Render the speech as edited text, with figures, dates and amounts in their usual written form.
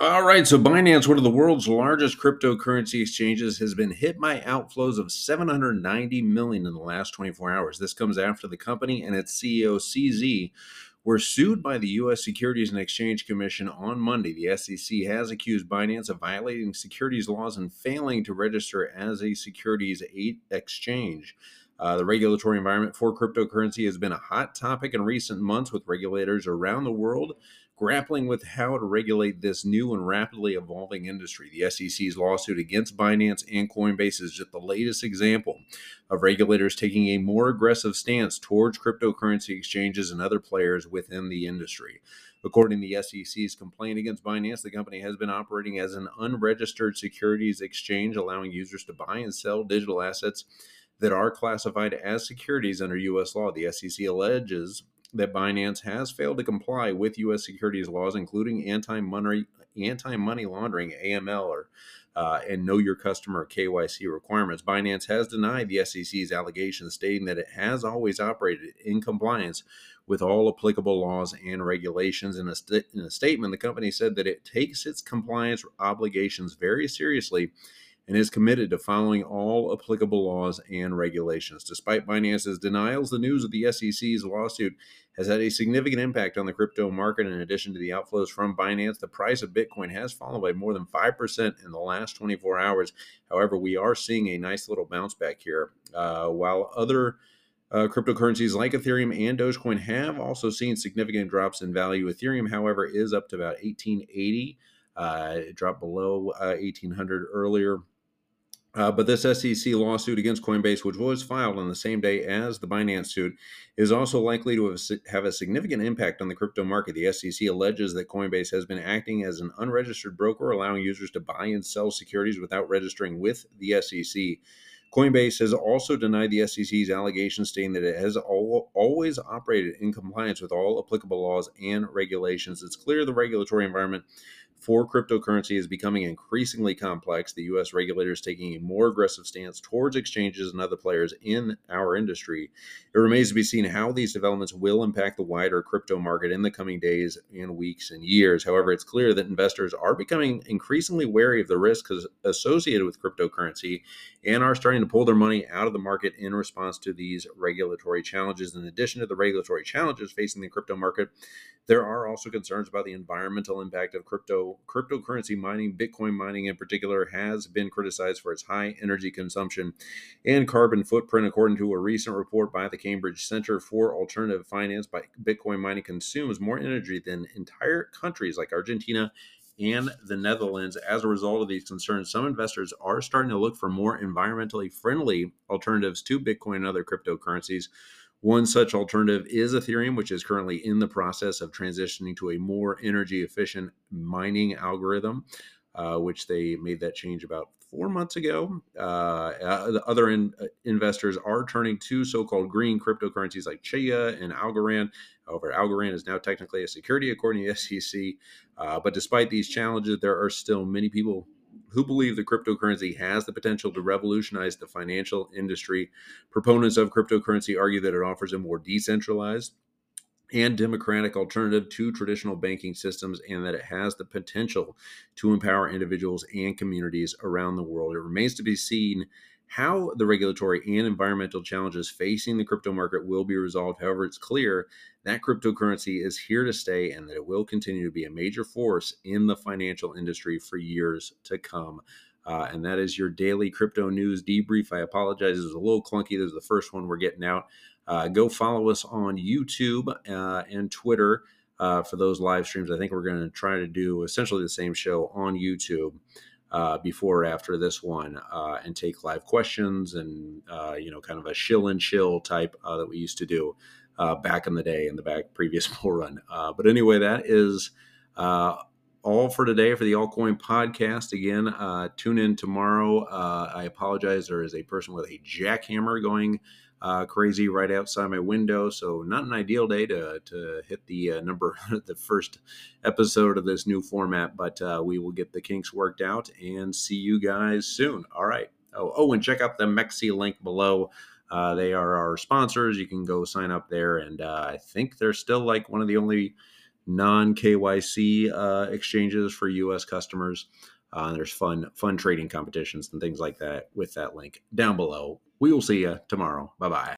All right, so Binance, one of the world's largest cryptocurrency exchanges, has been hit by outflows of 790 million in the last 24 hours. This comes after the company and its CEO CZ were sued by the U.S. Securities and Exchange Commission on Monday. The SEC has accused Binance of violating securities laws and failing to register as a securities exchange. The regulatory environment for cryptocurrency has been a hot topic in recent months, with regulators around the world grappling with how to regulate this new and rapidly evolving industry. The SEC's lawsuit against Binance and Coinbase is just the latest example of regulators taking a more aggressive stance towards cryptocurrency exchanges and other players within the industry. According to the SEC's complaint against Binance, the company has been operating as an unregistered securities exchange, allowing users to buy and sell digital assets that are classified as securities under U.S. law. The SEC alleges that Binance has failed to comply with U.S. securities laws, including anti-money laundering (AML) and Know Your Customer (KYC) requirements. Binance has denied the SEC's allegations, stating that it has always operated in compliance with all applicable laws and regulations. In a statement, the company said that it takes its compliance obligations very seriously and is committed to following all applicable laws and regulations. Despite Binance's denials, the news of the SEC's lawsuit has had a significant impact on the crypto market. In addition to the outflows from Binance, the price of Bitcoin has fallen by more than 5% in the last 24 hours. However, we are seeing a nice little bounce back here. While other cryptocurrencies like Ethereum and Dogecoin have also seen significant drops in value. Ethereum, however, is up to about 1880. It dropped below 1800 earlier. But this SEC lawsuit against Coinbase, which was filed on the same day as the Binance suit, is also likely to have a significant impact on the crypto market. The SEC alleges that Coinbase has been acting as an unregistered broker, allowing users to buy and sell securities without registering with the SEC. Coinbase has also denied the SEC's allegations, stating that it has always operated in compliance with all applicable laws and regulations. It's clear the regulatory environment for cryptocurrency is becoming increasingly complex. The U.S. regulators taking a more aggressive stance towards exchanges and other players in our industry. It remains to be seen how these developments will impact the wider crypto market in the coming days and weeks and years. However, it's clear that investors are becoming increasingly wary of the risks associated with cryptocurrency and are starting to pull their money out of the market in response to these regulatory challenges. In addition to the regulatory challenges facing the crypto market, there are also concerns about the environmental impact of cryptocurrency mining. Bitcoin mining in particular has been criticized for its high energy consumption and carbon footprint. According to a recent report by the Cambridge Center for Alternative Finance, Bitcoin mining consumes more energy than entire countries like Argentina and the Netherlands. As a result of these concerns, some investors are starting to look for more environmentally friendly alternatives to Bitcoin and other cryptocurrencies. One such alternative is Ethereum, which is currently in the process of transitioning to a more energy efficient mining algorithm, which they made that change about 4 months ago. The other investors are turning to so-called green cryptocurrencies like Chia and Algorand. However, Algorand is now technically a security according to the SEC. But despite these challenges, there are still many people who believe that cryptocurrency has the potential to revolutionize the financial industry. Proponents of cryptocurrency argue that it offers a more decentralized and democratic alternative to traditional banking systems, and that it has the potential to empower individuals and communities around the world. It remains to be seen how the regulatory and environmental challenges facing the crypto market will be resolved. However, it's clear that cryptocurrency is here to stay and that it will continue to be a major force in the financial industry for years to come. And that is your daily crypto news debrief. I apologize, it was a little clunky. This is the first one we're getting out. Go follow us on YouTube and Twitter for those live streams. I think we're going to try to do essentially the same show on YouTube before or after this one, and take live questions and, kind of a shill and chill type that we used to do back in the day in the previous bull run. But anyway, that is all for today for the Altcoin Podcast. Again, tune in tomorrow. I apologize. There is a person with a jackhammer going crazy right outside my window. So not an ideal day to hit the the first episode of this new format, but we will get the kinks worked out and see you guys soon. All right. And check out the Mexi link below. They are our sponsors. You can go sign up there. And I think they're still like one of the only non KYC exchanges for US customers. There's fun trading competitions and things like that with that link down below. We will see you tomorrow. Bye bye.